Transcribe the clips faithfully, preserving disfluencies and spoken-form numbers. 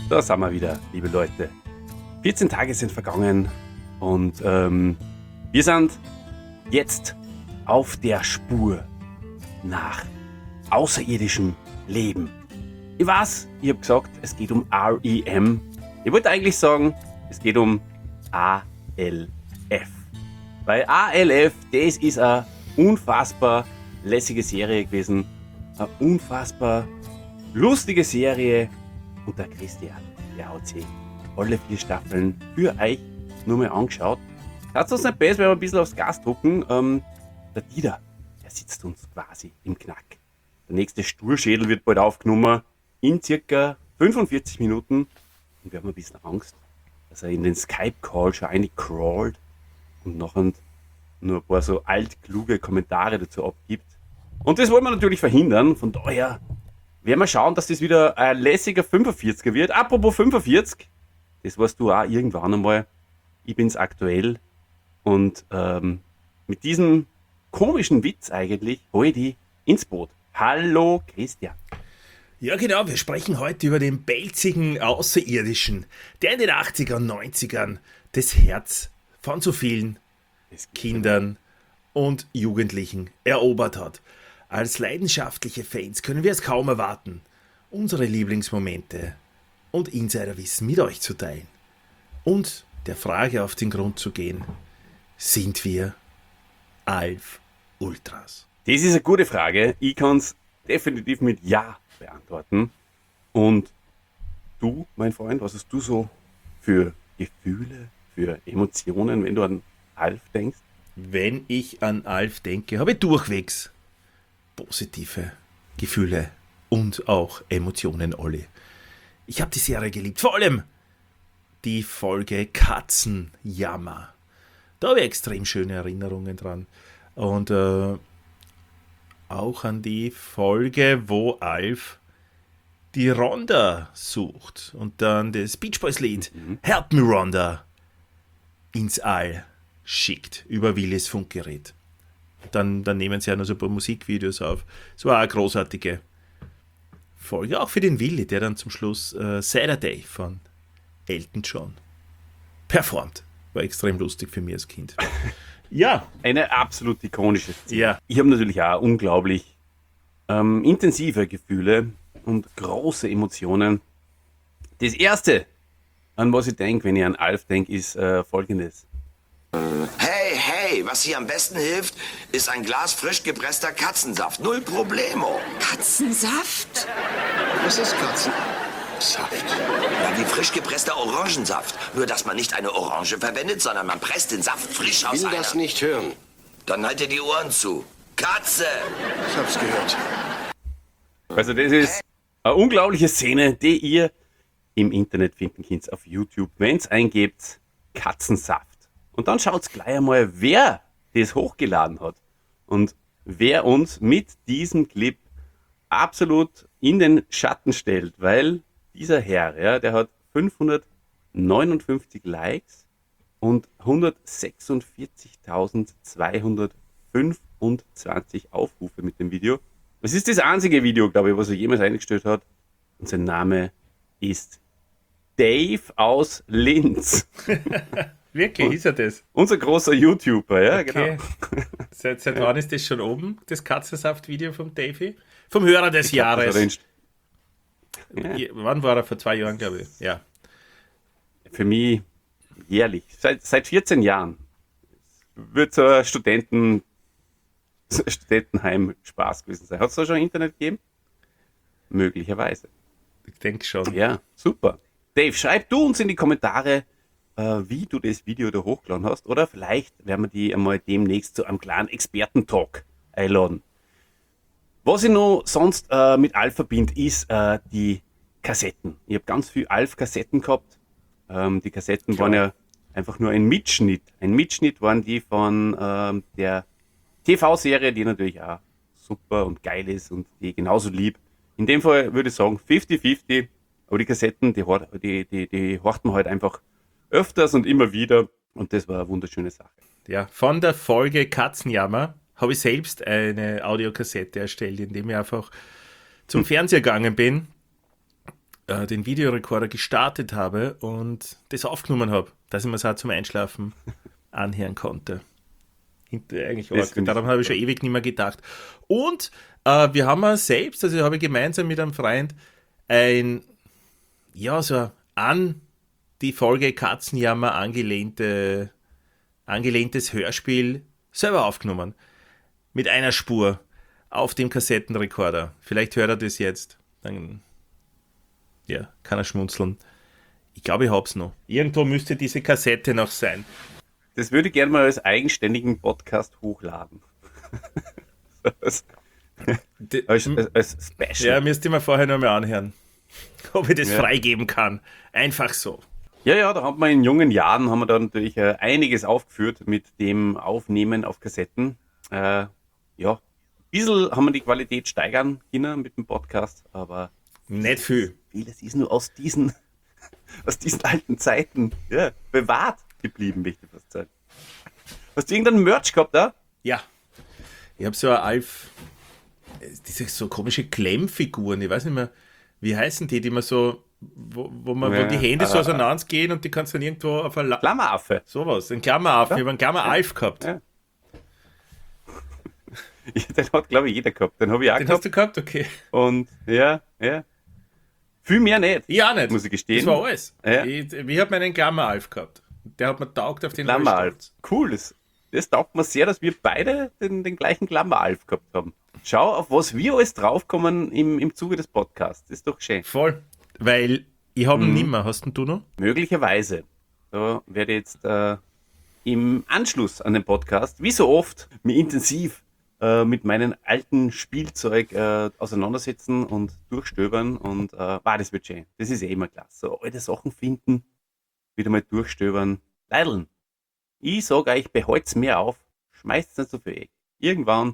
Da sind wir wieder, liebe Leute. vierzehn Tage sind vergangen und ähm, wir sind jetzt auf der Spur nach außerirdischem Leben. Ich weiß, ich habe gesagt, es geht um R E M. Ich wollte eigentlich sagen, es geht um A L F. Weil A L F, das ist eine unfassbar lässige Serie gewesen. Eine unfassbar lustige Serie. Und der Christian, der hat sich alle vier Staffeln für euch nur mal angeschaut. Hat's uns nicht besser, wenn wir ein bisschen aufs Gas drucken. Ähm, der Dieter, der sitzt uns quasi im Knack. Der nächste Sturschädel wird bald aufgenommen. In circa fünfundvierzig Minuten. Und wir haben ein bisschen Angst, dass er in den Skype-Call schon eingecrawlt und nachher nur ein paar so altkluge Kommentare dazu abgibt. Und das wollen wir natürlich verhindern. Von daher werden wir schauen, dass das wieder ein lässiger fünfundvierziger wird. Apropos fünfundvierzig, das weißt du auch irgendwann einmal. Ich bin's aktuell. Und ähm, mit diesem komischen Witz eigentlich hole ich die ins Boot. Hallo Christian. Ja genau, wir sprechen heute über den pelzigen Außerirdischen, der in den achtzigern, neunzigern das Herz von so vielen Kindern und Jugendlichen erobert hat. Als leidenschaftliche Fans können wir es kaum erwarten, unsere Lieblingsmomente und Insiderwissen mit euch zu teilen. Und der Frage auf den Grund zu gehen, sind wir Alf Ultras? Das ist eine gute Frage. Ich kann es definitiv mit Ja beantworten. Und du, mein Freund, was hast du so für Gefühle, für Emotionen, wenn du an Alf denkst? Wenn ich an Alf denke, habe ich durchwegs positive Gefühle und auch Emotionen, Olli. Ich habe die Serie geliebt, vor allem die Folge Katzenjammer. Da habe ich extrem schöne Erinnerungen dran. Und äh, auch an die Folge, wo Alf die Rhonda sucht und dann das Beach Boys Lied mhm. Help Me Rhonda ins All schickt über Willis Funkgerät. Dann, dann nehmen sie ja noch so ein paar Musikvideos auf. Es war eine großartige Folge, auch für den Willi, der dann zum Schluss äh, Saturday von Elton John performt. War extrem lustig für mich als Kind. Ja. Eine absolut ikonische Szene. Ja. Ich habe natürlich auch unglaublich ähm, intensive Gefühle und große Emotionen. Das Erste, an was ich denke, wenn ich an Alf denke, ist äh, Folgendes. Hey, hey, was hier am besten hilft, ist ein Glas frisch gepresster Katzensaft. Null Problemo. Katzensaft? Was ist Katzensaft? Ja, wie frisch gepresster Orangensaft. Nur, dass man nicht eine Orange verwendet, sondern man presst den Saft frisch aus einer... Ich will das nicht hören. Dann halt dir die Ohren zu. Katze! Ich hab's gehört. Also das ist eine unglaubliche Szene, die ihr im Internet finden könnt, auf YouTube, wenn es eingebt, Katzensaft. Und dann schaut gleich einmal, wer das hochgeladen hat und wer uns mit diesem Clip absolut in den Schatten stellt, weil dieser Herr, ja, der hat fünfhundertneunundfünfzig Likes und hundertsechsundvierzigtausendzweihundertfünfundzwanzig Aufrufe mit dem Video. Es ist das einzige Video, glaube ich, was er jemals eingestellt hat. Und sein Name ist Dave aus Linz. Wirklich, ist er das? Unser großer YouTuber, ja, okay. Genau. Seit, seit wann ist das schon oben, das Katzensaft-Video vom Davy? Vom Hörer des Ich glaub, Jahres. Ja. Wann war er? Vor zwei Jahren, glaube ich. Ja. Für mich jährlich. Seit, seit vierzehn Jahren. Wird so ein Studenten, so ein Studentenheim Spaß gewesen sein. Hat es da schon Internet gegeben? Möglicherweise. Ich denke schon. Ja, super. Dave, schreib du uns in die Kommentare, äh, wie du das Video da hochgeladen hast. Oder vielleicht werden wir die einmal demnächst zu einem kleinen Experten-Talk einladen. Was ich noch sonst äh, mit Alf verbinde, ist äh, die Kassetten. Ich habe ganz viel Alf-Kassetten gehabt. Ähm, die Kassetten Klar. waren ja einfach nur ein Mitschnitt. Ein Mitschnitt waren die von ähm, der T V-Serie, die natürlich auch super und geil ist und die genauso lieb. In dem Fall würde ich sagen fünfzig fünfzig, aber die Kassetten, die, die, die, die horcht man halt einfach öfters und immer wieder und das war eine wunderschöne Sache. Ja, von der Folge Katzenjammer habe ich selbst eine Audiokassette erstellt, indem ich einfach zum Fernseher gegangen bin äh, den Videorekorder gestartet habe und das aufgenommen habe, dass ich mir es auch zum Einschlafen anhören konnte. Hinter, eigentlich Das arg. find ich Daran habe ich schon ewig nicht mehr gedacht. Und äh, wir haben selbst, also habe ich gemeinsam mit einem Freund ein, ja, so an die Folge Katzenjammer angelehnte, angelehntes Hörspiel selber aufgenommen. Mit einer Spur auf dem Kassettenrekorder. Vielleicht hört er das jetzt. Dann ja, kann er schmunzeln. Ich glaube, ich hab's noch. Irgendwo müsste diese Kassette noch sein. Das würde ich gerne mal als eigenständigen Podcast hochladen. als, als, als, als Special. Ja, müsste ich mir vorher noch mal anhören, ob ich das Ja. freigeben kann. Einfach so. Ja, ja, da haben wir in jungen Jahren haben wir da natürlich äh, einiges aufgeführt mit dem Aufnehmen auf Kassetten. Äh, ja, ein bisschen haben wir die Qualität steigern können mit dem Podcast, aber Nicht viel. vieles ist nur aus diesen, aus diesen alten Zeiten ja, bewahrt geblieben, möchte ich fast sagen. Hast du irgendeinen Merch gehabt da? Ja. Ich habe so eine Alf, diese so komische Klemmfiguren, ich weiß nicht mehr, wie heißen die, die man so, wo, wo, man, Ja, wo die Hände so äh, auseinandergehen und die kannst du dann irgendwo auf ein La- Klammeraffe. sowas, ein Klammeraffen, ich habe einen Klammer-Alf gehabt. Ja. Den hat, glaube ich, jeder gehabt. Den habe ich auch Den gehabt. hast du gehabt? Okay. Und ja, ja. Viel mehr nicht. Ja, nicht. Muss ich gestehen. Das war alles. Ja. Ich, ich habe meinen Klammer-Alf gehabt. Der hat mir taugt, auf den war ich Klammeralf. stolz. Cool. Das, das taugt mir sehr, dass wir beide den, den gleichen Klammeralf gehabt haben. Schau, auf was wir alles draufkommen im, im Zuge des Podcasts. Das ist doch schön. Voll. Weil ich habe ihn Mhm. nimmer. Hast denn du noch? Möglicherweise. Da werde ich jetzt äh, im Anschluss an den Podcast, wie so oft, mich intensiv äh, mit meinem alten Spielzeug äh, auseinandersetzen und durchstöbern. Und äh, wow, das wird schön. Das ist eh immer klasse. So alte Sachen finden, wieder mal durchstöbern. Leideln. Ich sage euch, behalt's mehr auf. Schmeißt nicht so viel weg. Irgendwann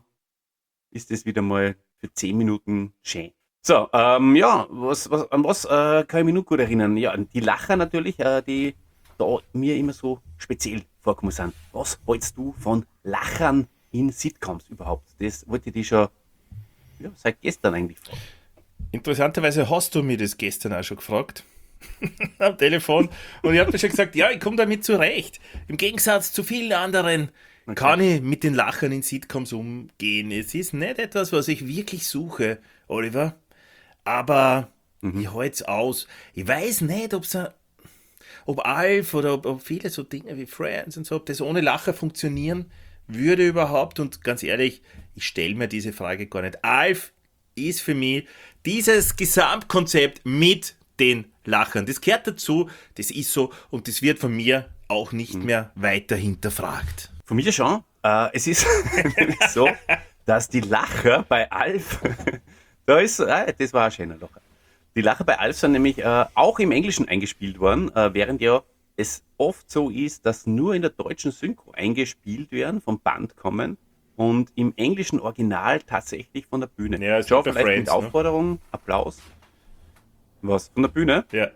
ist das wieder mal für zehn Minuten schön. So, ähm, ja, was, was, an was äh, kann ich mich noch gut erinnern? Ja, an die Lacher natürlich, äh, die da mir immer so speziell vorkommen sind. Was hältst du von Lachern in Sitcoms überhaupt? Das wollte ich dich schon ja, seit gestern eigentlich fragen. Interessanterweise hast du mir das gestern auch schon gefragt. Am Telefon. Und ich habe mir schon gesagt, ja, ich komme damit zurecht. Im Gegensatz zu vielen anderen kann ich mit den Lachern in Sitcoms umgehen. Es ist nicht etwas, was ich wirklich suche, Oliver. Aber ich halte es aus. Ich weiß nicht, ob's a, ob Alf oder ob, ob viele so Dinge wie Friends und so, ob das ohne Lacher funktionieren würde überhaupt. Und ganz ehrlich, ich stelle mir diese Frage gar nicht. Alf ist für mich dieses Gesamtkonzept mit den Lachern. Das gehört dazu, das ist so und das wird von mir auch nicht mehr weiter hinterfragt. Von mir schon. Äh, es ist nämlich so, dass die Lacher bei Alf, da ist, äh, das war ein schöner Lacher. Die Lacher bei Alf sind nämlich äh, auch im Englischen eingespielt worden, äh, während ja es oft so ist, dass nur in der deutschen Synchro eingespielt werden, vom Band kommen und im englischen Original tatsächlich von der Bühne. Ja, es Schau, gibt ja vielleicht Friends, mit ne? Aufforderung, Applaus. Was? Von der Bühne? Ja.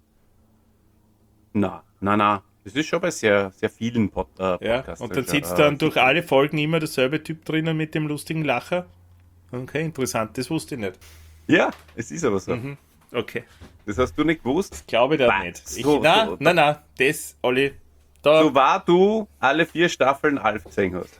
Na, na, na. Das ist schon bei sehr, sehr vielen Pod, äh, Ja, Podcasts. und dann also, sitzt äh, dann durch alle Folgen immer derselbe Typ drinnen mit dem lustigen Lacher. Okay, interessant, das wusste ich nicht. Ja, es ist aber so. Mhm. Okay, Das hast du nicht gewusst. glaube ich da Bah, nicht. Ich, so, na, so, na, na, das, Olli, da, So war du alle vier Staffeln Alf gesehen hast.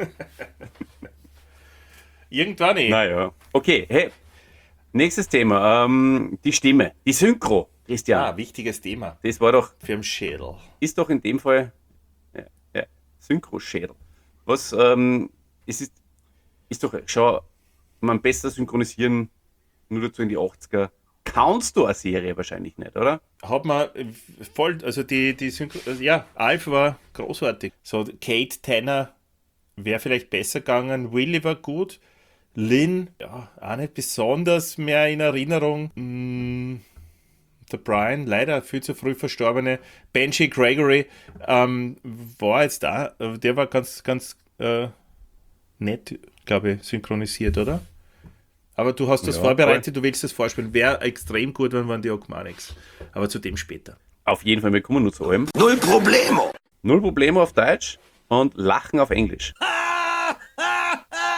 irgendwann eh. Naja. Okay, hey. Nächstes Thema. Ähm, die Stimme. Die Synchro, Christian. Ah, wichtiges Thema Das war doch, für den Schädel. ist doch in dem Fall ja, ja, Synchro-Schädel. Was, ähm, es ist, ist doch schon, man besser synchronisieren, nur dazu in die achtziger. Kannst du eine Serie wahrscheinlich nicht, oder? Hat man äh, voll, also die, die Synchro, also ja, Alf war großartig. So, Kate Tanner wäre vielleicht besser gegangen, Willy war gut, Lynn, ja, auch nicht besonders mehr in Erinnerung. Mm, der Brian, leider viel zu früh verstorbene, Benji Gregory, ähm, war jetzt da, der war ganz, ganz äh, nett, glaube ich, synchronisiert, oder? Aber du hast das Ja, vorbereitet, du willst das vorspielen. Wäre extrem gut, wenn waren die Ogmanics. Aber zu dem später. Auf jeden Fall, wir kommen nur zu allem. Null Problemo. Null Probleme auf Deutsch und Lachen auf Englisch.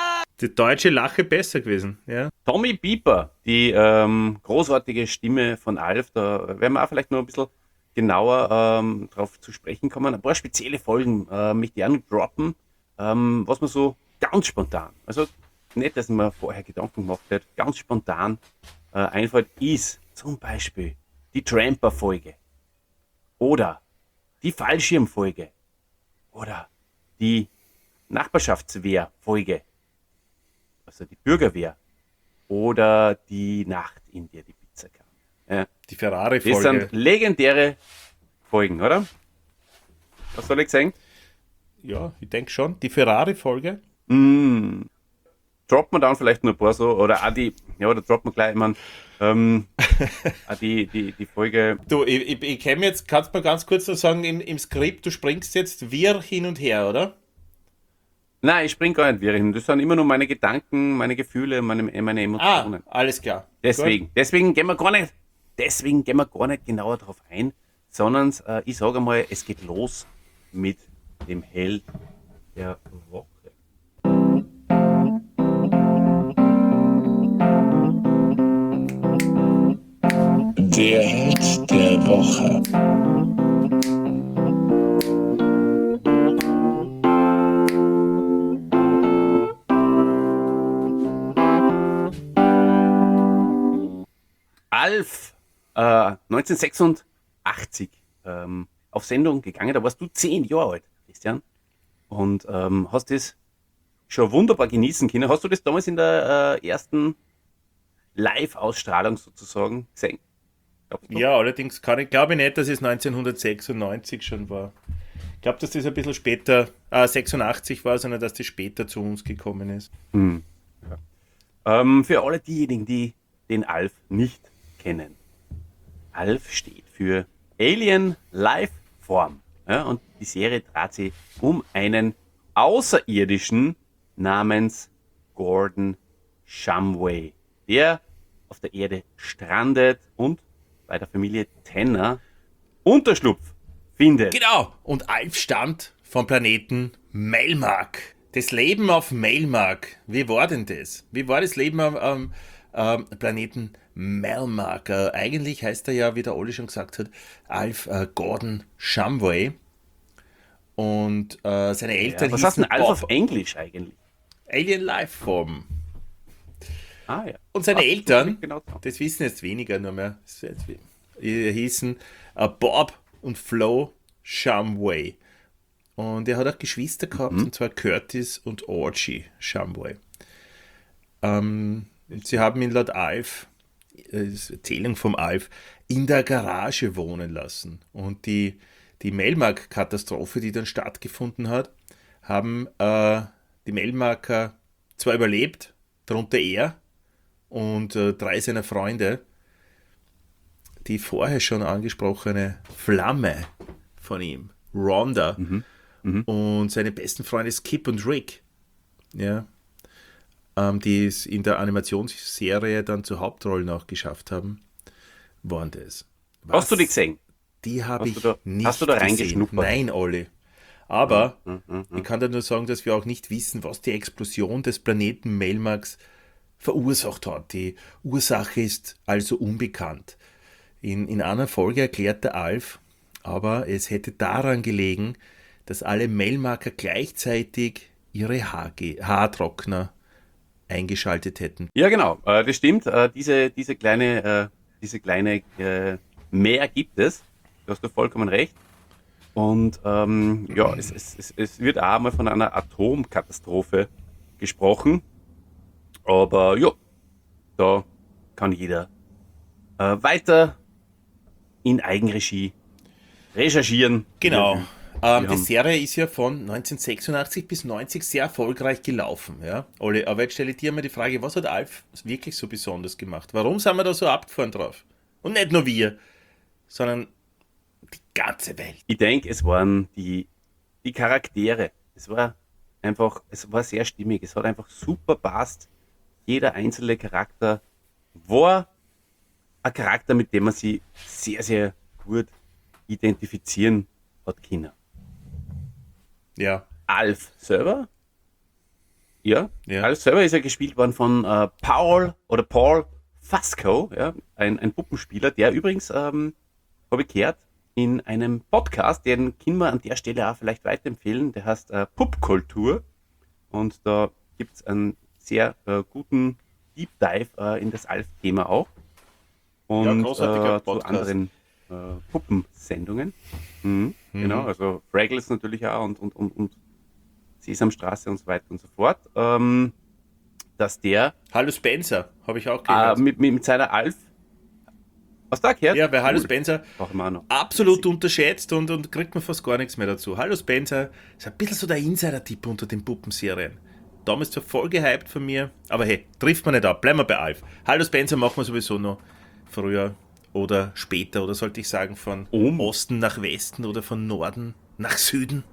die deutsche Lache besser gewesen. Ja. Tommy Pieper, die ähm, großartige Stimme von Alf, da werden wir auch vielleicht noch ein bisschen genauer ähm, drauf zu sprechen kommen. Ein paar spezielle Folgen äh, möchte ich auch noch droppen, ähm, was man so ganz spontan, also nicht, dass man vorher Gedanken gemacht hat, ganz spontan äh, einfällt, ist zum Beispiel die Tramper-Folge oder die Fallschirmfolge oder die Nachbarschaftswehr-Folge, also die Bürgerwehr oder die Nacht, in der die Pizza kam. Ja. Die Ferrari-Folge. Das sind legendäre Folgen, oder? Was soll ich sagen? Ja, ich denke schon. Die Ferrari-Folge. Mm, droppt man dann vielleicht noch ein paar so, oder auch die, ja, oder droppt man gleich, ich mein, ähm, auch die, die, die Folge. Du, ich, ich, ich kenne jetzt, kannst du mal ganz kurz noch sagen, im, im Skript, du springst jetzt wir hin und her, oder? Nein, ich spring gar nicht während. Das sind immer nur meine Gedanken, meine Gefühle, meine, meine Emotionen. Ah, alles klar. Deswegen, deswegen gehen wir gar nicht, deswegen gehen wir gar nicht genauer darauf ein, sondern äh, ich sage mal, es geht los mit dem Held der Woche. Der Held der Woche. Alf, äh, neunzehnhundertsechsundachtzig ähm, auf Sendung gegangen, da warst du zehn Jahre alt, Christian, und ähm, hast das schon wunderbar genießen können. Hast du das damals in der äh, ersten Live-Ausstrahlung sozusagen gesehen? Glaubst du? Ja, allerdings kann ich, glaube ich nicht, dass es neunzehnhundertsechsundneunzig schon war. Ich glaube, dass das ein bisschen später, äh, sechsundachtzig war, sondern dass das später zu uns gekommen ist. Hm. Ja. Ähm, für alle diejenigen, die den Alf nicht kennen. Alf steht für Alien Life Form. Ja, und die Serie dreht sich um einen Außerirdischen namens Gordon Shumway, der auf der Erde strandet und bei der Familie Tanner Unterschlupf findet. Genau, und Alf stammt vom Planeten Melmark. Das Leben auf Melmark, wie war denn das? Wie war das Leben am, am ähm, Planeten Melmark? Äh, eigentlich heißt er ja, wie der Olli schon gesagt hat, Alf äh, Gordon Shumway. Und äh, seine Eltern Ja, was hießen heißt denn Alf Bob. auf Englisch eigentlich? Alien Lifeform. Ah ja. Und seine Ach, Eltern, genau so. das wissen jetzt weniger nur mehr, das ist jetzt wie- hießen äh, Bob und Flo Shumway. Und er hat auch Geschwister gehabt, und zwar Curtis und Orgy Shumway. Ähm, sie haben ihn laut Alf, äh, das ist eine Erzählung vom Alf, in der Garage wohnen lassen. Und die, die Melmark-Katastrophe, die dann stattgefunden hat, haben äh, die Melmarker zwar überlebt, darunter er und äh, drei seiner Freunde, die vorher schon angesprochene Flamme von ihm, Rhonda, und seine besten Freunde Skip und Rick, ja, ähm, die es in der Animationsserie dann zur Hauptrolle auch geschafft haben, waren das. Hast du die gesehen? Die habe Hast ich du da- nicht hast du da gesehen. reingeschnuppert? Nein, Olli. Aber ich kann da nur sagen, dass wir auch nicht wissen, was die Explosion des Planeten Melmarks verursacht hat. Die Ursache ist also unbekannt. In, in einer Folge erklärt der Alf, aber es hätte daran gelegen, dass alle Melmarker gleichzeitig ihre Haarge- Haartrockner eingeschaltet hätten. Ja, genau, äh, das stimmt. Äh, diese, diese kleine, äh, diese kleine äh, Mehr gibt es. Da hast du vollkommen recht. Und ähm, ja, es, es, es, es wird auch mal von einer Atomkatastrophe gesprochen. Aber ja, da kann jeder äh, weiter in Eigenregie recherchieren. Genau. Wir- Ähm, wir die haben- Serie ist ja von neunzehnhundertsechsundachtzig bis neunzig sehr erfolgreich gelaufen. Ja? Olli, aber jetzt stelle ich dir mal die Frage, was hat Alf wirklich so besonders gemacht? Warum sind wir da so abgefahren drauf? Und nicht nur wir, sondern die ganze Welt. Ich denke, es waren die, die Charaktere. Es war einfach, es war sehr stimmig. Es hat einfach super passt. Jeder einzelne Charakter war ein Charakter, mit dem man sich sehr, sehr gut identifizieren hat können. Ja, Alf selber Ja, Ja. Alf selber ist ja gespielt worden von äh, Paul oder Paul Fasco, ja, ein, ein Puppenspieler, der übrigens, ähm, habe ich gehört, in einem Podcast, den können wir an der Stelle auch vielleicht weiterempfehlen, der heißt äh, Puppkultur, und da gibt es einen sehr äh, guten Deep Dive äh, in das Alf-Thema auch und Ja, großartiger äh, zu Podcast. anderen äh, Puppensendungen. Mhm, Genau, also Fraggles natürlich auch und, und, und, und Sesamstraße und so weiter und so fort. Ähm, dass der Hallo Spencer, habe ich auch äh, gehört. mit, mit, mit seiner Alf. Hast du da gehört? ja, bei Hallo Cool. Spencer Brauchen wir auch noch. absolut unterschätzt und, und kriegt man fast gar nichts mehr dazu. Hallo Spencer ist ein bisschen so der Insider-Tipp unter den Puppenserien. Damals zwar voll gehypt von mir, aber hey, trifft man nicht ab, bleiben wir bei Alf. Hallo Spencer machen wir sowieso noch früher oder später, oder sollte ich sagen von Um. Osten nach Westen oder von Norden nach Süden.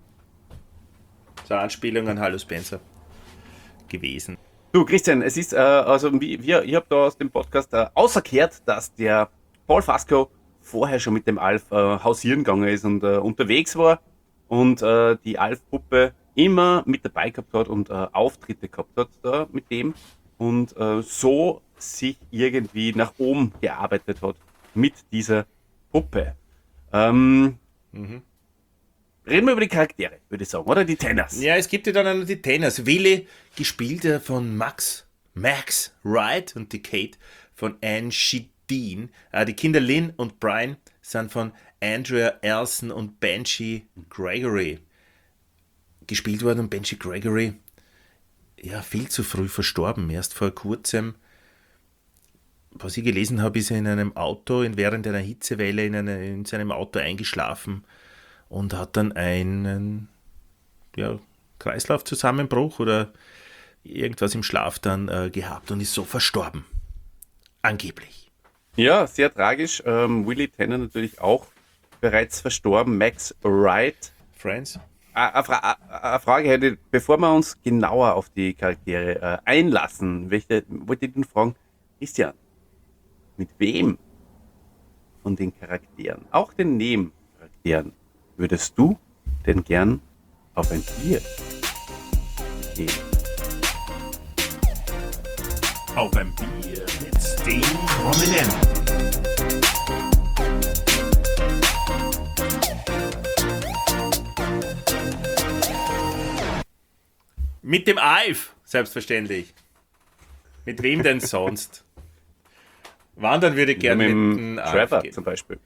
So eine Anspielung an Hallo Spencer gewesen. Du, Christian, es ist, äh, also wie, wir, ich habe da aus dem Podcast äh, außerkehrt, dass der Paul Fasco vorher schon mit dem Alf äh, hausieren gegangen ist und äh, unterwegs war und äh, die Alf-Puppe immer mit dabei gehabt hat und äh, Auftritte gehabt hat da mit dem und äh, so sich irgendwie nach oben gearbeitet hat mit dieser Puppe. Ähm, Reden wir über die Charaktere, würde ich sagen, oder? Die Tenners. Ja, es gibt ja dann auch noch die Tenners. Willi, gespielt äh, von Max, Max Wright, und die Kate von Anne Shedeen. Äh, die Kinder Lynn und Brian sind von Andrea Elson und Benji Gregory gespielt worden. Und Benji Gregory, ja, viel zu früh verstorben. Erst vor kurzem, was ich gelesen habe, ist er in einem Auto, in, während einer Hitzewelle in, eine, in seinem Auto eingeschlafen und hat dann einen ja, Kreislaufzusammenbruch oder irgendwas im Schlaf dann äh, gehabt und ist so verstorben. Angeblich. Ja, sehr tragisch. Ähm, Willie Tanner natürlich auch bereits verstorben. Max Wright. Friends? Eine Fra eine Frage hätte, ich, bevor wir uns genauer auf die Charaktere äh, einlassen, welche, wollte ich den fragen, Christian, mit wem von den Charakteren, auch den Nebencharakteren, würdest du denn gern auf ein Bier gehen? Auf ein Bier mit den Prominenten. Mit dem Alf, selbstverständlich. Mit wem denn sonst? Wandern würde ich gerne mit mit, dem dem Alf Trevor gehen. zum Beispiel.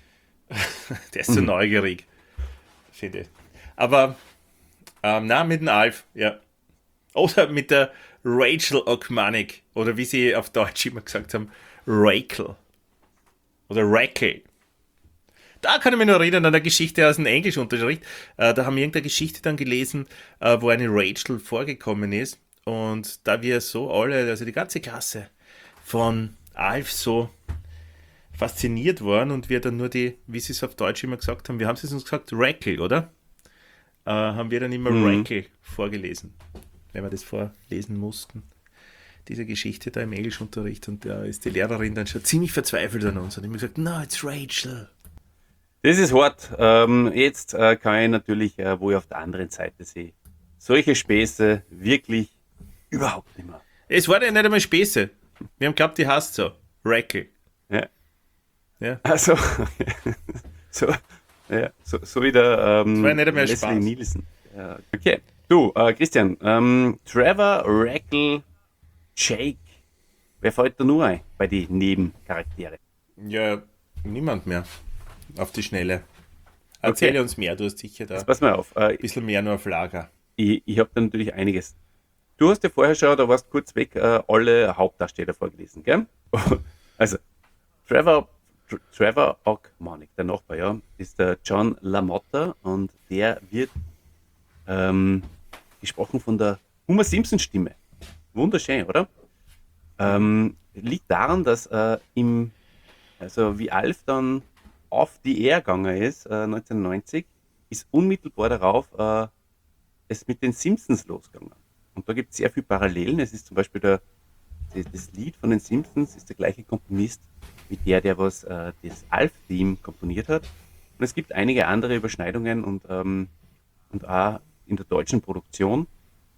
Der ist so neugierig, finde ich. Aber, ähm, na, mit dem Alf, ja. Oder mit der Rachel O'Kmanik. Oder wie sie auf Deutsch immer gesagt haben, Rachel. Oder Rakel. Da kann ich mich noch erinnern an eine Geschichte aus dem Englischunterricht. Äh, da haben wir irgendeine Geschichte dann gelesen, äh, wo eine Rachel vorgekommen ist. Und da wir so alle, also die ganze Klasse von Alf so fasziniert waren und wir dann nur die, wie sie es auf Deutsch immer gesagt haben, wir haben es uns gesagt, Rakel, oder? Äh, haben wir dann immer Mhm. Rakel vorgelesen, wenn wir das vorlesen mussten. Diese Geschichte da im Englischunterricht, und da ist die Lehrerin dann schon ziemlich verzweifelt an uns und immer gesagt, no, it's Rachel. Das ist hart. Ähm, jetzt äh, kann ich natürlich, äh, wo ich auf der anderen Seite sehe, solche Späße wirklich überhaupt nicht mehr. Es war ja nicht einmal Späße. Wir haben geglaubt, die heißt so. Rakel. Ja. Ja. Also, so, ja, so, so wie der ähm, war ja nicht einmal Leslie Spaß. Nielsen. Ja, okay. Du, äh, Christian, ähm, Trevor, Rakel, Jake, wer fällt da nur ein bei den Nebencharaktere? Ja, niemand mehr. Auf die Schnelle. Erzähle Okay. uns mehr, du hast sicher da ein Pass mal auf, äh, bisschen mehr nur auf Lager. ich, ich habe da natürlich einiges. Du hast ja vorher schon, da warst kurz weg, äh, alle Hauptdarsteller vorgelesen, gell? Also, Trevor, Tr Trevor O'Kmanik, der Nachbar, ja, ist der John LaMotta und der wird ähm, gesprochen von der Homer Simpson Stimme. Wunderschön, oder? Ähm, liegt daran, dass äh, im, also wie Alf dann auf die Air gegangen ist, äh, neunzehnhundertneunzig, ist unmittelbar darauf äh, es mit den Simpsons losgegangen. Und da gibt es sehr viele Parallelen. Es ist zum Beispiel der, das, das Lied von den Simpsons ist der gleiche Komponist wie der, der was äh, das Alf-Theme komponiert hat. Und es gibt einige andere Überschneidungen und, ähm, und auch in der deutschen Produktion.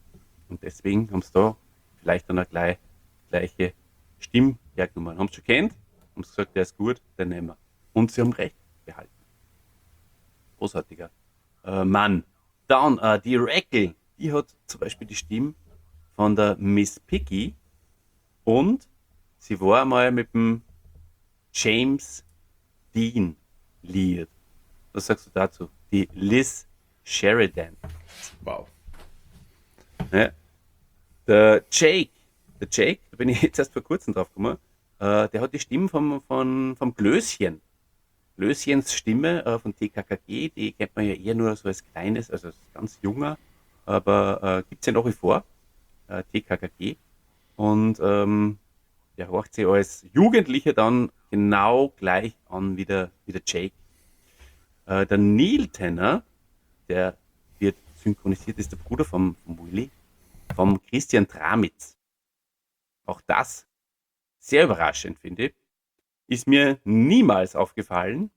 Und deswegen haben sie da vielleicht dann eine gleich, gleiche Stimme hergenommen. Haben sie schon kennt, haben sie gesagt, der ist gut, den nehmen wir. Und sie haben recht behalten. Großartiger äh, Mann. Dann äh, die Rackle, die hat zum Beispiel die Stimme von der Miss Piggy und sie war mal mit dem James Dean liiert. Was sagst du dazu? Die Liz Sheridan. Wow. Ja. Der Jake, der Jake, da bin ich jetzt erst vor kurzem drauf gekommen, äh, der hat die Stimme vom, vom, vom Klößchen. Klößchens Stimme äh, von T K K G, die kennt man ja eher nur so als kleines, also als ganz junger, aber äh, gibt es ja nach wie vor, äh, T K K G. Und ähm, der horcht sich als Jugendlicher dann genau gleich an wie der, wie der Jake. Äh, der Neil Tanner, der wird synchronisiert, ist der Bruder vom, vom Willy, vom Christian Tramitz. Auch das sehr überraschend, finde ich. Ist mir niemals aufgefallen.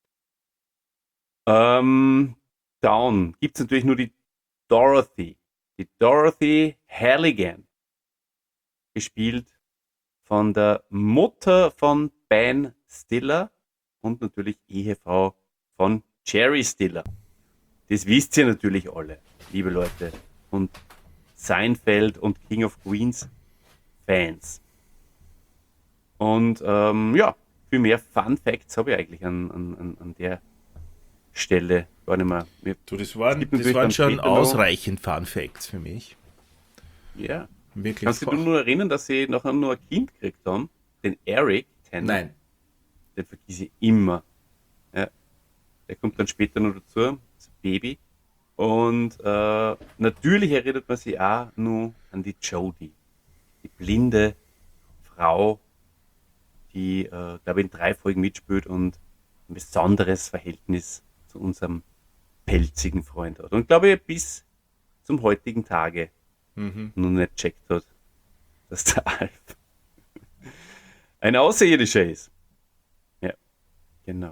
Ähm, Down gibt es natürlich nur die Dorothy. Die Dorothy Halligan. Gespielt von der Mutter von Ben Stiller und natürlich Ehefrau von Jerry Stiller. Das wisst ihr natürlich alle, liebe Leute. Und Seinfeld und King of Queens Fans. Und ähm, ja, viel mehr Fun Facts habe ich eigentlich an, an, an der Stelle gar nicht mehr. Mir, Du, das waren, gibt das natürlich waren dann schon später noch- ausreichend Fun Facts für mich. Ja. Wirklich. Kannst du dich nur erinnern, dass sie nachher nur ein Kind gekriegt haben? Den Eric Tanner. Nein. Den vergiss ich immer. Ja. Der kommt dann später noch dazu, das Baby. Und äh, natürlich erinnert man sich auch nur an die Jodie. Die blinde Frau, die, äh, glaube ich, in drei Folgen mitspielt und ein besonderes Verhältnis zu unserem pelzigen Freund hat. Und glaube ich, bis zum heutigen Tage Mhm. nur nicht checkt hat, dass der Alf ein Außerirdischer ist. Ja, genau.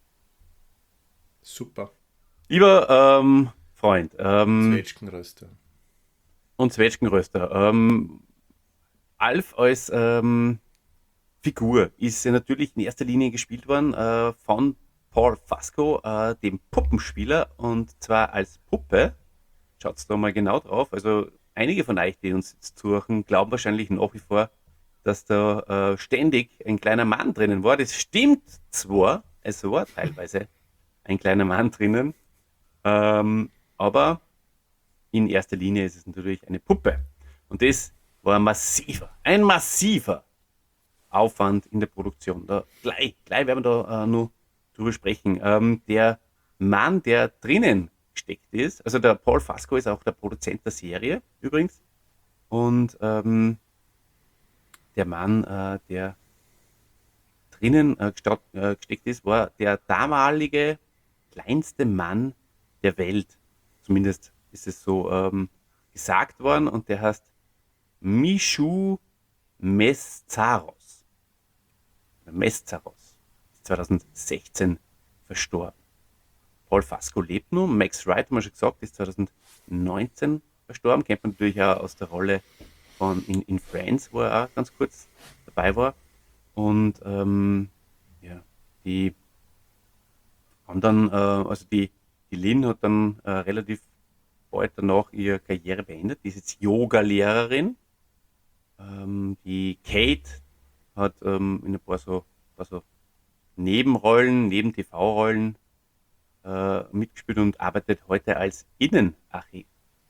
Super. Lieber ähm, Freund ähm, Zwetschgenröster. und Zwetschgenröster, ähm, Alf als ähm, Figur ist ja natürlich in erster Linie gespielt worden äh, von Paul Fasco, äh, dem Puppenspieler, und zwar als Puppe. Schaut's da mal genau drauf. Also einige von euch, die uns jetzt zuhören, glauben wahrscheinlich nach wie vor, dass da äh, ständig ein kleiner Mann drinnen war. Das stimmt zwar, es war teilweise ein kleiner Mann drinnen, ähm, aber in erster Linie ist es natürlich eine Puppe. Und das war ein massiver, ein massiver Aufwand in der Produktion. Da, gleich, gleich werden wir da äh, noch drüber sprechen. Ähm, der Mann, der drinnen gesteckt ist, also der Paul Fasco ist auch der Produzent der Serie übrigens. Und ähm, der Mann, äh, der drinnen äh, gestaut, äh, gesteckt ist, war der damalige kleinste Mann der Welt. Zumindest ist es so ähm, gesagt worden, und der heißt Mishu Meszaros. Meszaros ist zweitausendsechzehn verstorben. Paul Fasco lebt noch. Max Wright, haben wir schon gesagt, ist zweitausendneunzehn verstorben. Kennt man natürlich auch aus der Rolle von in, in Friends, wo er auch ganz kurz dabei war. Und ähm, ja, die anderen, äh, also die, die Lynn hat dann äh, relativ bald danach ihre Karriere beendet. Die ist jetzt Yoga-Lehrerin. Ähm, die Kate hat ähm, in ein paar so, paar so Nebenrollen, neben T V-Rollen äh, mitgespielt und arbeitet heute als Innenarchitektin.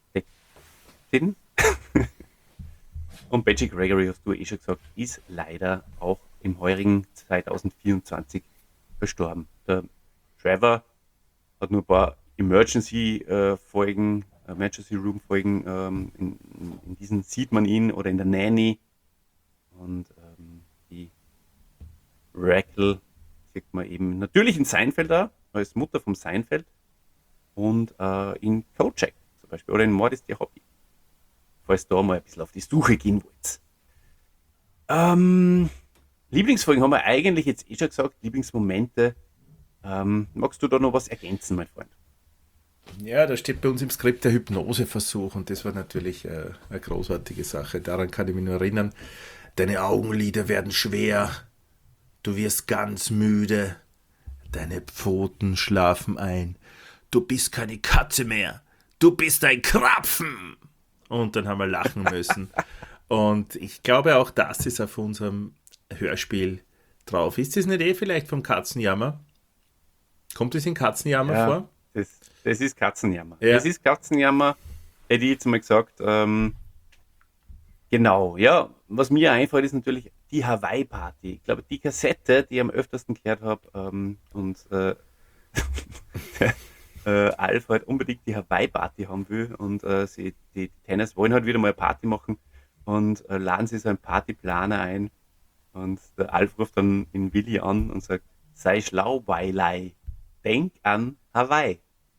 Und Betty Gregory, hast du eh schon gesagt, ist leider auch im heurigen zweitausendvierundzwanzig verstorben. Der Trevor hat nur ein paar Emergency-Folgen, äh, Emergency Room-Folgen, ähm, in, in, in diesen sieht man ihn, oder in der Nanny. Und ähm, die Raquel sieht man eben natürlich in Seinfeld da, als Mutter vom Seinfeld, und äh, in Kojak zum Beispiel, oder in Mord ist ihr Hobby. Falls da mal ein bisschen auf die Suche gehen wollt. Ähm, Lieblingsfolgen haben wir eigentlich jetzt eh schon gesagt, Lieblingsmomente. Ähm, magst du da noch was ergänzen, mein Freund? Ja, da steht bei uns im Skript der Hypnoseversuch und das war natürlich äh, eine großartige Sache. Daran kann ich mich nur erinnern. Deine Augenlider werden schwer, du wirst ganz müde, deine Pfoten schlafen ein, du bist keine Katze mehr, du bist ein Krapfen. Und dann haben wir lachen müssen. Und ich glaube, auch das ist auf unserem Hörspiel drauf. Ist das nicht eh vielleicht vom Katzenjammer? Kommt es in Katzenjammer Ja, vor? das, das ist Katzenjammer. Ja. Das ist Katzenjammer, hätte ich jetzt mal gesagt. Ähm, genau, ja. Was mir einfällt, ist natürlich die Hawaii-Party. Ich glaube, die Kassette, die ich am öftersten gehört habe, ähm, und äh, der, äh, Alf halt unbedingt die Hawaii-Party haben will und äh, sie, die, die Tennis wollen halt wieder mal eine Party machen und äh, laden sie so einen Partyplaner ein und der Alf ruft dann in Willi an und sagt, sei schlau, Weilei, denk an Hawaii.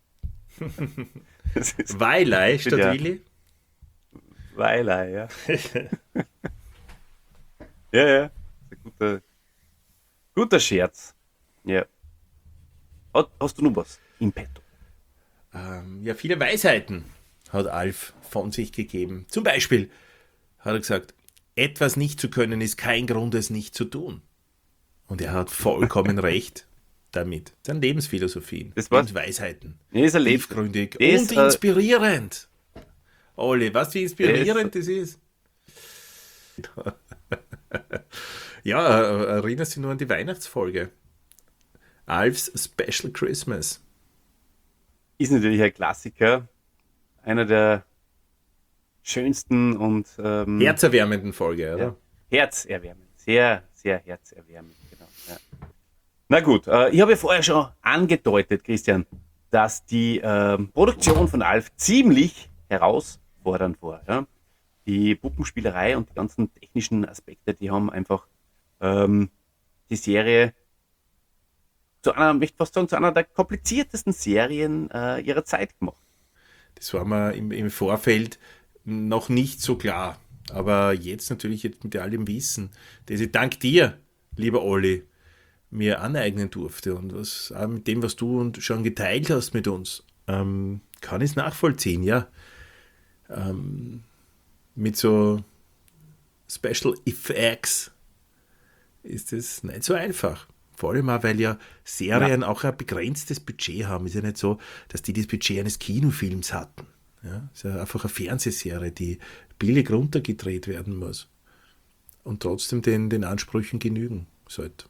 Das ist Weilei statt Ja. Willi? Weilei, ja. Ja, ja, das ist ein guter, guter Scherz. Ja. Hast, hast du noch was im Petto? Ähm, ja, viele Weisheiten hat Alf von sich gegeben. Zum Beispiel hat er gesagt, etwas nicht zu können ist kein Grund, es nicht zu tun. Und er hat vollkommen recht damit. Das sind Lebensphilosophien Das war's. und Weisheiten. Nee, ist ein Leben- Tiefgründig Das, und äh, inspirierend. Olli, weißt du, wie inspirierend das ist? Ja, äh, erinnerst dich nur an die Weihnachtsfolge. Alf's Special Christmas. Ist natürlich ein Klassiker. Einer der schönsten und ähm, Herzerwärmenden Folge, oder? ja, herzerwärmend. Sehr, sehr herzerwärmend. Genau, ja. Na gut, äh, ich habe ja vorher schon angedeutet, Christian, dass die ähm, Produktion von Alf ziemlich herausfordernd war. Ja? Die Puppenspielerei und die ganzen technischen Aspekte, die haben einfach ähm, die Serie zu einer, ich möchte fast sagen, zu einer der kompliziertesten Serien äh, ihrer Zeit gemacht. Das war mir im, im Vorfeld noch nicht so klar. Aber jetzt natürlich jetzt mit allem Wissen, das ich dank dir, lieber Olli, mir aneignen durfte und was auch mit dem, was du und schon geteilt hast mit uns, ähm, kann ich es nachvollziehen, ja. Ähm, mit so Special Effects ist es nicht so einfach. Vor allem auch, weil ja Serien auch ein begrenztes Budget haben. Ist ja nicht so, dass die das Budget eines Kinofilms hatten. Ja, ist ja einfach eine Fernsehserie, die billig runtergedreht werden muss und trotzdem den, den Ansprüchen genügen sollte.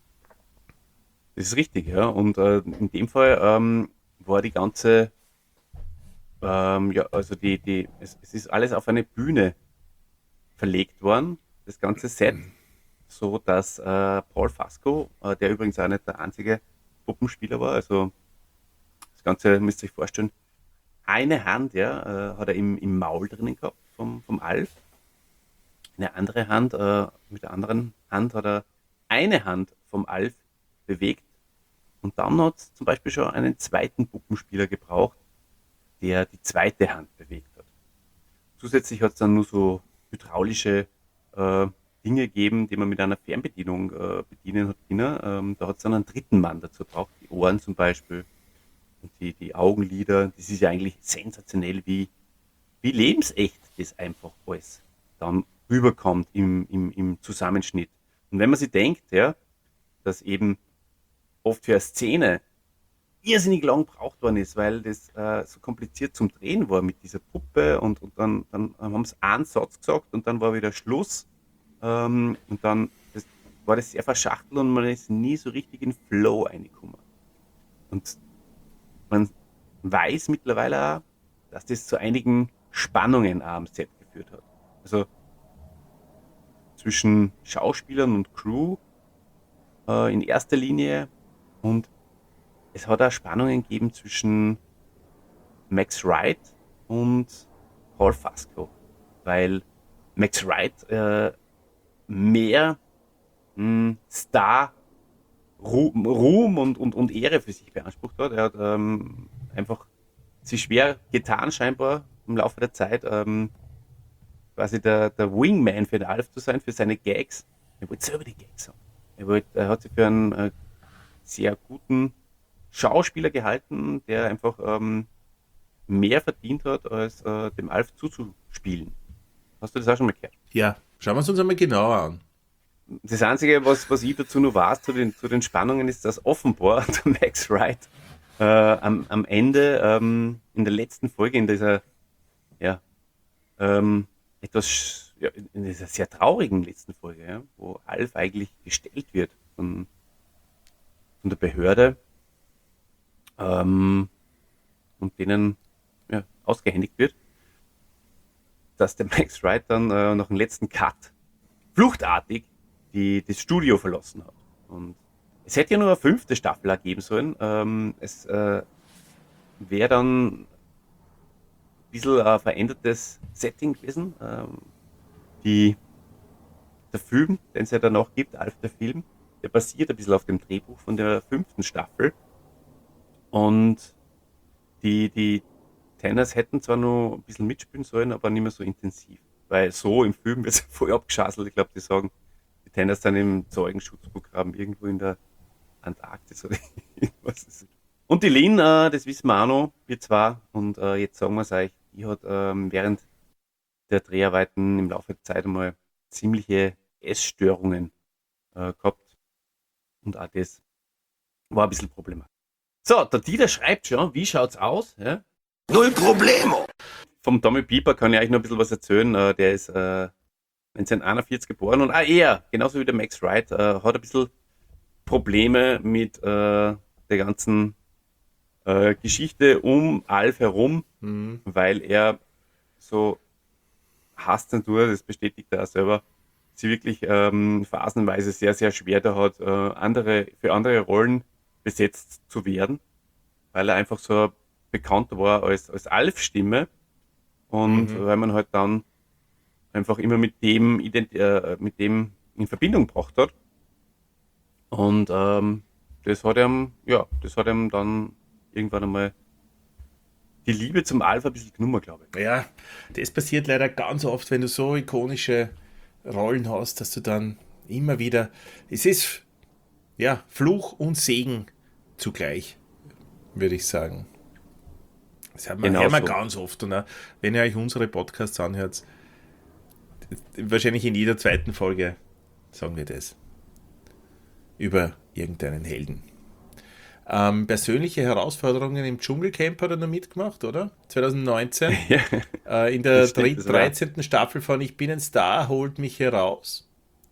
Das ist richtig, ja. Und äh, in dem Fall ähm, war die ganze, ähm, ja, also die, die, es, es ist alles auf eine Bühne verlegt worden, das ganze Set, so dass äh, Paul Fasco, äh, der übrigens auch nicht der einzige Puppenspieler war, also das Ganze müsst ihr euch vorstellen, eine Hand, ja, äh, hat er im, im Maul drinnen gehabt vom, vom Alf, eine andere Hand, äh, mit der anderen Hand hat er eine Hand vom Alf bewegt und dann hat es zum Beispiel schon einen zweiten Puppenspieler gebraucht, der die zweite Hand bewegt hat. Zusätzlich hat es dann nur so hydraulische äh, Dinge gegeben, die man mit einer Fernbedienung äh, bedienen hat können. Ähm, da hat es dann einen dritten Mann dazu gebraucht, die Ohren zum Beispiel und die, die Augenlider. Das ist ja eigentlich sensationell, wie, wie lebensecht das einfach alles dann rüberkommt im, im, im Zusammenschnitt. Und wenn man sich denkt, ja, dass eben oft für eine Szene irrsinnig lang gebraucht worden ist, weil das äh, so kompliziert zum Drehen war mit dieser Puppe und, und dann, dann haben sie einen Satz gesagt und dann war wieder Schluss ähm, und dann das, war das sehr verschachtelt und man ist nie so richtig in Flow reingekommen. Und man weiß mittlerweile auch, dass das zu einigen Spannungen auch am Set geführt hat. Also zwischen Schauspielern und Crew äh, in erster Linie und es hat auch Spannungen gegeben zwischen Max Wright und Paul Fasco, weil Max Wright äh, mehr mh, Star Ruhm, Ruhm und, und, und Ehre für sich beansprucht hat. Er hat ähm, einfach sich schwer getan, scheinbar im Laufe der Zeit, ähm, quasi der, der Wingman für den Alf zu sein, für seine Gags. Er wollte selber die Gags haben. Er, wollte, er hat sich für einen äh, sehr guten Schauspieler gehalten, der einfach ähm, mehr verdient hat, als äh, dem Alf zuzuspielen. Hast du das auch schon mal gehört? Ja, schauen wir es uns einmal genauer an. Das Einzige, was, was ich dazu noch weiß, zu den, zu den Spannungen, ist, dass offenbar der Max Wright äh, am, am Ende, ähm, in der letzten Folge, in dieser, ja, ähm, etwas, ja, in dieser sehr traurigen letzten Folge, ja, wo Alf eigentlich gestellt wird von, von der Behörde, ähm, und denen ja, ausgehändigt wird, dass der Max Wright dann äh, nach dem letzten Cut fluchtartig die, das Studio verlassen hat. Und es hätte ja nur eine fünfte Staffel ergeben sollen. Ähm, es äh, wäre dann ein bisschen ein verändertes Setting gewesen. Ähm, die, der Film, den es ja dann noch gibt, Alf der Film, der basiert ein bisschen auf dem Drehbuch von der fünften Staffel. Und die, die Tanners hätten zwar noch ein bisschen mitspielen sollen, aber nicht mehr so intensiv. Weil so im Film wird es voll abgeschasselt. Ich glaube, die sagen, die Tanners dann im Zeugenschutzprogramm irgendwo in der Antarktis oder irgendwas. Und die Lynn, äh, das wissen wir auch noch, wir zwar. Und äh, jetzt sagen wir es euch, die hat ähm, während der Dreharbeiten im Laufe der Zeit einmal ziemliche Essstörungen äh, gehabt. Und auch das war ein bisschen problematisch. So, der Dieter schreibt schon, wie schaut's aus? Ja? Null Problemo. Vom Tommy Pieper kann ich euch noch ein bisschen was erzählen. Äh, der ist äh, neunzehnhunderteinundvierzig geboren und ah, er, genauso wie der Max Wright, äh, hat ein bisschen Probleme mit äh, der ganzen äh, Geschichte um Alf herum, Mhm. weil er so Hasszensur, das bestätigt er auch selber, sie wirklich ähm, phasenweise sehr, sehr schwer da hat, äh, andere, für andere Rollen besetzt zu werden, weil er einfach so bekannt war als, als Alf-Stimme und Mhm. weil man halt dann einfach immer mit dem, ident äh, mit dem in Verbindung gebracht hat. Und ähm, das hat ihm, ja, das hat ihm dann irgendwann einmal die Liebe zum Alf ein bisschen genommen, glaube ich. Ja, das passiert leider ganz oft, wenn du so ikonische Rollen hast, dass du dann immer wieder, es ist ja Fluch und Segen zugleich, würde ich sagen. Das haben wir, Genau hören wir so. ganz oft. Und auch, wenn ihr euch unsere Podcasts anhört, wahrscheinlich in jeder zweiten Folge sagen wir das. Über irgendeinen Helden. Ähm, persönliche Herausforderungen im Dschungelcamp hat er noch mitgemacht, oder? zwanzig neunzehn. Ja, Äh, in der Das stimmt, dritt- das war- dreizehnten Staffel von Ich bin ein Star, holt mich heraus.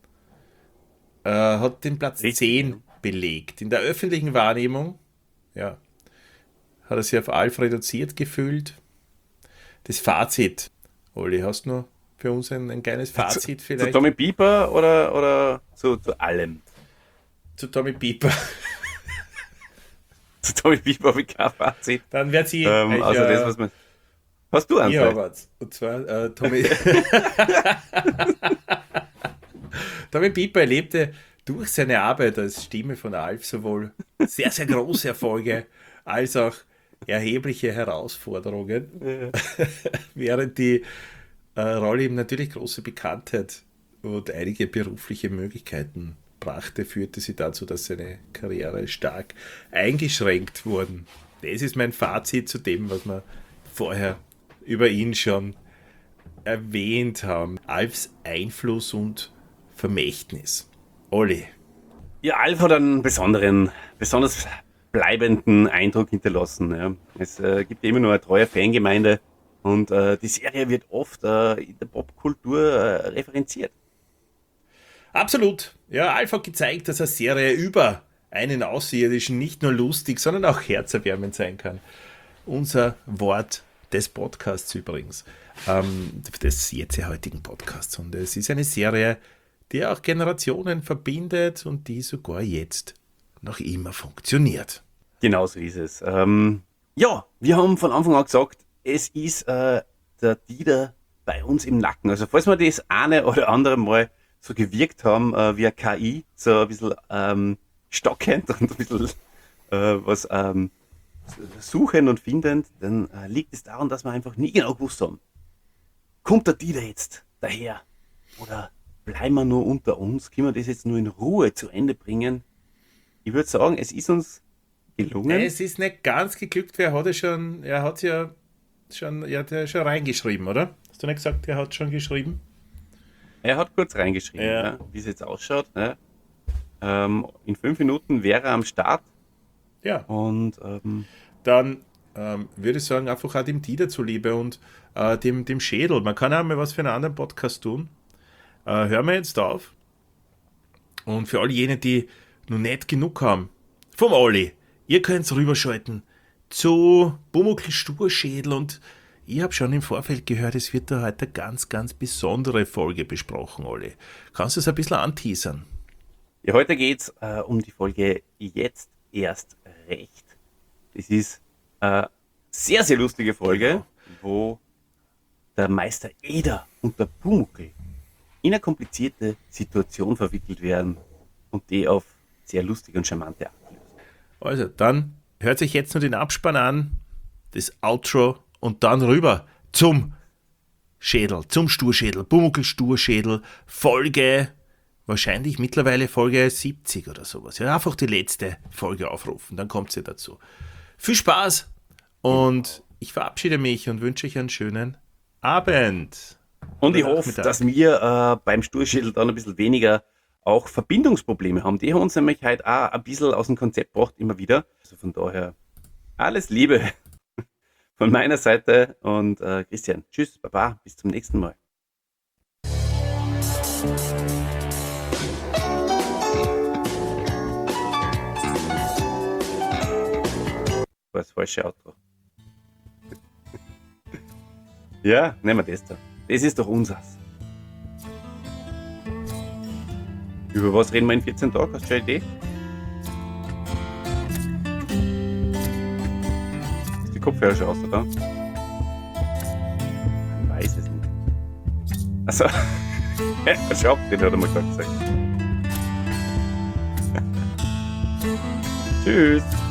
Äh, hat den Platz Richtig, zehn ja. belegt. In der öffentlichen Wahrnehmung, ja, hat er sich auf Alf reduziert gefühlt. Das Fazit. Olli, hast du noch für uns ein, ein kleines Fazit zu vielleicht? Tommy Pieper oder, oder zu, zu allem? Zu Tommy Pieper. Zu Tommy Pieper habe ich kein Fazit. Dann wird sie. Ähm, ich, also äh, das, was man... Hast du eins? Ja, vielleicht? was. Und zwar äh, Tommy. Tommy Pieper erlebte durch seine Arbeit als Stimme von Alf sowohl sehr, sehr große Erfolge als auch erhebliche Herausforderungen, während die äh, Rolle ihm natürlich große Bekanntheit und einige berufliche Möglichkeiten brachte, führte sie dazu, dass seine Karriere stark eingeschränkt wurden. Das ist mein Fazit zu dem, was wir vorher über ihn schon erwähnt haben. Alfs Einfluss und Vermächtnis. Olli. Ja, Alf hat einen besonderen, besonders bleibenden Eindruck hinterlassen. Ja. Es äh, gibt immer nur eine treue Fangemeinde und äh, die Serie wird oft äh, in der Popkultur äh, referenziert. Absolut. Ja, Alf hat gezeigt, dass eine Serie über einen Außerirdischen nicht nur lustig, sondern auch herzerwärmend sein kann. Unser Wort des Podcasts übrigens. Ähm, des jetzt heutigen Podcasts. Und es ist eine Serie, die auch Generationen verbindet und die sogar jetzt noch immer funktioniert. Genau so ist es. Ähm, ja, wir haben von Anfang an gesagt, es ist äh, der Dieter bei uns im Nacken. Also falls wir das eine oder andere Mal so gewirkt haben äh, wie eine K I, so ein bisschen ähm, stockend und ein bisschen äh, was ähm, suchend und findend, dann äh, liegt es daran, dass wir einfach nie genau gewusst haben, kommt der Dieter jetzt daher oder bleiben wir nur unter uns, können wir das jetzt nur in Ruhe zu Ende bringen? Ich würde sagen, es ist uns gelungen. Es ist nicht ganz geglückt, weil er hat ja schon, er hat ja schon, ja, der hat schon reingeschrieben, oder? Hast du nicht gesagt, der hat schon geschrieben? Er hat kurz reingeschrieben, Ja. ja, wie es jetzt ausschaut. Ne? Ähm, in fünf Minuten wäre er am Start Ja. und ähm, Dann ähm, würde ich sagen, einfach auch dem Dieter zuliebe und äh, dem, dem Schädel. Man kann auch mal was für einen anderen Podcast tun. Äh, hören wir jetzt auf. Und für all jene, die noch nicht genug haben, vom Olli, ihr könnt rüberschalten zu Bumuckl Sturschädel und ich habe schon im Vorfeld gehört, es wird da heute eine ganz, ganz besondere Folge besprochen, Olli. Kannst du es ein bisschen anteasern? ja, heute geht es äh, um die Folge Jetzt erst recht. Das ist eine sehr, sehr lustige Folge, wo der Meister Eder und der Pumuckl in eine komplizierte Situation verwickelt werden und die auf sehr lustige und charmante Art lösen. Also, dann hört sich jetzt nur den Abspann an, das Outro und dann rüber zum Schädel, zum Sturschädel, Bumuckl Sturschädel, Folge, wahrscheinlich mittlerweile Folge siebzig oder sowas. Ja, einfach die letzte Folge aufrufen, dann kommt sie dazu. Viel Spaß und ich verabschiede mich und wünsche euch einen schönen Abend. Und ich Oder hoffe, Nachmittag. dass wir äh, beim Sturschädel dann ein bisschen weniger auch Verbindungsprobleme haben. Die haben uns nämlich heute auch ein bisschen aus dem Konzept gebracht, immer wieder. Also von daher alles Liebe von meiner Seite und äh, Christian, tschüss, baba, bis zum nächsten Mal. Das war das falsche Outro. Ja, nehmen wir das da. Das ist doch unseres. Über was reden wir in vierzehn Tagen? Hast du schon eine Idee? Ist die Kopfhörer schon aus, oder? Ich weiß es nicht. Achso. Ja, schau, den hat er mal gerade gesagt. Tschüss.